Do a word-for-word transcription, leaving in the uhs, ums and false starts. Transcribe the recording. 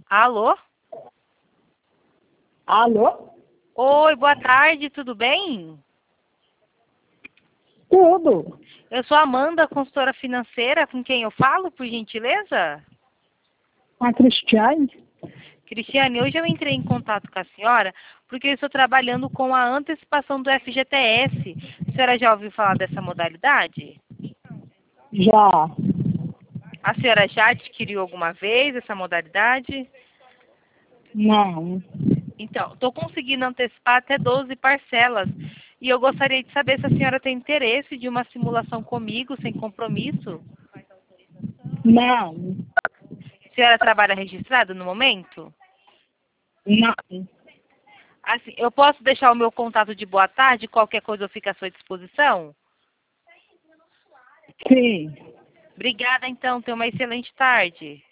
Alô? Alô? Oi, boa tarde, tudo bem? Tudo. Eu sou a Amanda, consultora financeira, com quem eu falo, por gentileza? A Cristiane? Cristiane, hoje eu entrei em contato com a senhora porque eu estou trabalhando com a antecipação do F G T S. A senhora já ouviu falar dessa modalidade? Já. A senhora já adquiriu alguma vez essa modalidade? Não. Então, estou conseguindo antecipar até doze parcelas. E eu gostaria de saber se a senhora tem interesse de uma simulação comigo, sem compromisso. Não. A senhora trabalha registrada no momento? Não. Assim, eu posso deixar o meu contato de boa tarde? Qualquer coisa eu fico à sua disposição? Sim. Obrigada, então. Tenha uma excelente tarde.